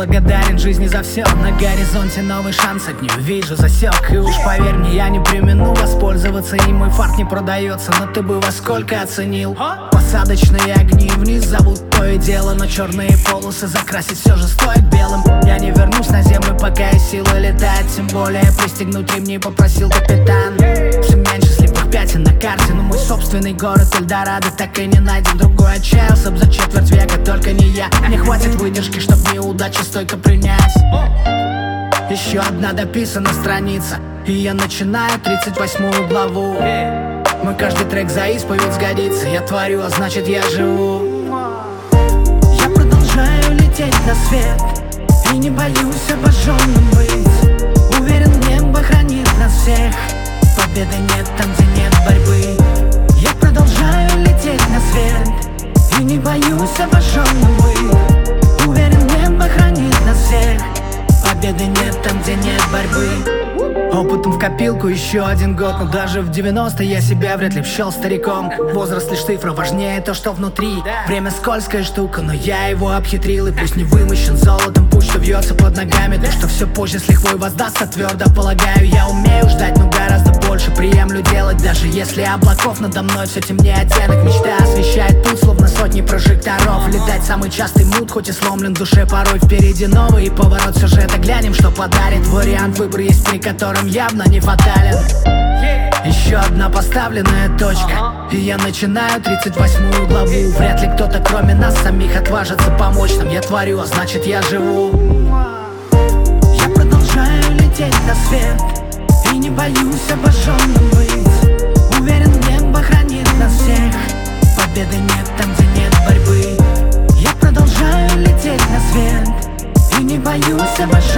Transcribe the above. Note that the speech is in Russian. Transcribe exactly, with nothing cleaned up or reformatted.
благодарен жизни за все. На горизонте новый шанс, от нее вижу засек. И уж поверь мне, я не премину воспользоваться. И мой фарт не продается, но ты бы во сколько оценил? Посадочные огни вниз зовут то и дело, но черные полосы закрасить все же стоит белым. Я не вернусь на землю, пока есть силы летать. Тем более пристегнуть ремни попросил капитан. Все меньше слепых пятен на карте, но мой собственный город Эльдорадо так и не найден. Другой отчаялся б за четверть века, только не я. Не хватит выдержки, чтоб неудачи стойко принять. Еще одна дописана страница, и я начинаю тридцать восьмую главу. Мой каждый трек за исповедь сгодится. Я творю, а значит я живу. Я продолжаю лететь на свет и не боюсь обожженным быть. Уверен, небо хранит нас всех. Победы нет там, где нет борьбы. Я продолжаю лететь на свет и не боюсь обожженным быть. Уверен, небо хранит нас всех. Победы нет там, где нет борьбы. Опытом в копилку еще один год, но даже в девяностые я себя вряд ли б счел стариком. Возраст лишь цифра, важнее то, что внутри. Время скользкая штука, но я его обхитрил. И пусть не вымощен золотом путь, что вьется под ногами, то, что все позже с лихвой воздастся, твердо полагаю. Я умею ждать, но гораздо больше приемлю делать. Даже если облаков надо мной все темнее оттенок. Мечта освещает путь, словно сотни прожекторов. Летать самый частый мут, хоть и сломлен в душе порой. Впереди новый поворот сюжета, глянем, что подарит. Вариант выбора есть, при котором явно не фатален. Еще одна поставленная точка, и я начинаю тридцать восьмую главу. Вряд ли кто-то кроме нас самих отважится помочь нам. Я творю, а значит я живу. Я продолжаю лететь на свет и не боюсь обожженным быть. Уверен, небо хранит нас всех. Победы нет там, где нет борьбы. Я продолжаю лететь на свет и не боюсь обожженным быть.